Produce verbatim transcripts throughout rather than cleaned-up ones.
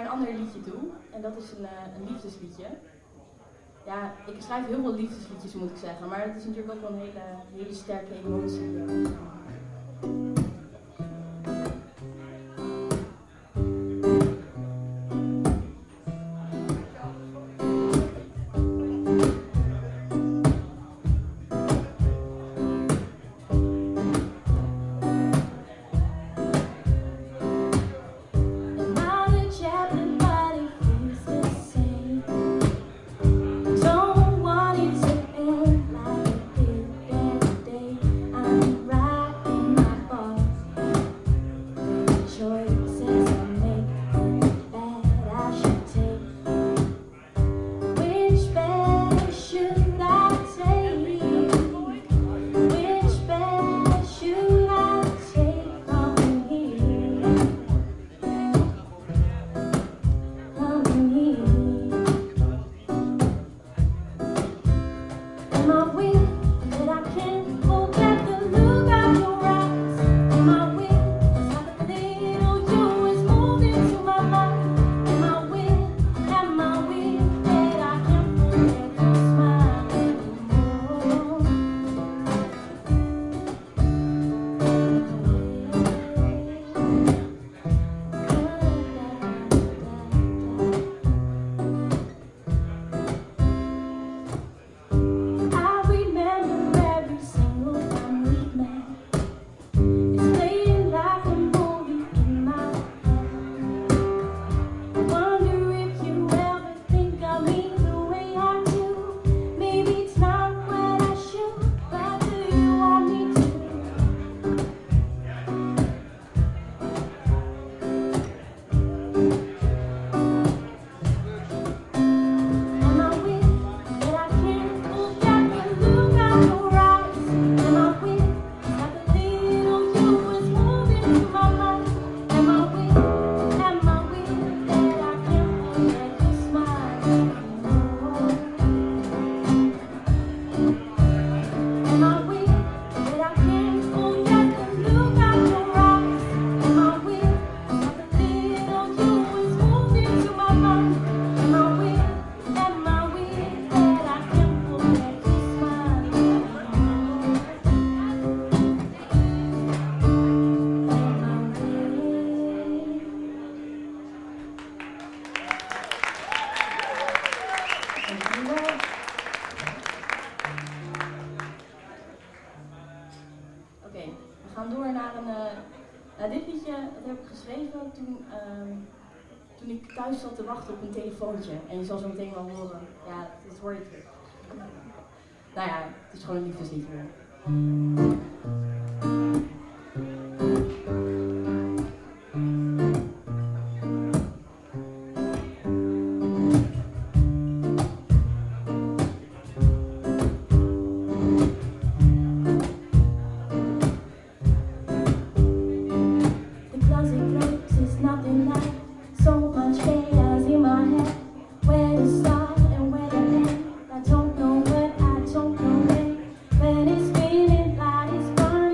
een ander liedje toe. En dat is een, uh, een liefdesliedje. Ja, ik schrijf heel veel liefdesliedjes moet ik zeggen. Maar het is natuurlijk ook wel een hele, hele sterke emotie. Uh, toen ik thuis zat te wachten op een telefoontje. En je zal zo meteen wel horen, ja, dat hoor je terug. Nou ja, het is gewoon een liefdesliedje. When it's feeling like it's burning.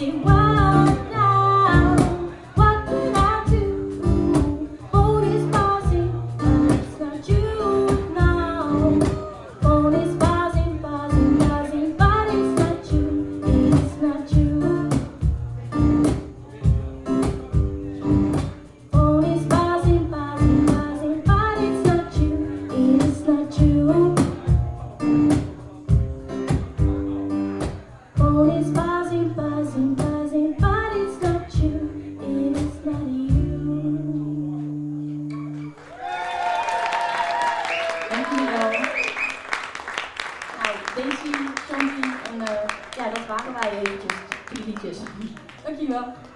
say, wow, now, what can I do? Phone is buzzing, but it's not you now. Phone is buzzing, buzzing, buzzing, but it's not you, it's not you. Phone is buzzing, buzzing, buzzing, but it's not you, it's not you. Phone is buzzing, buzzing, buzzing, but it's not you, it's not you. Dank jullie wel. Nou, Daisy, Chanty en uh, ja, dat waren wij eventjes, die liedjes. Dankjewel.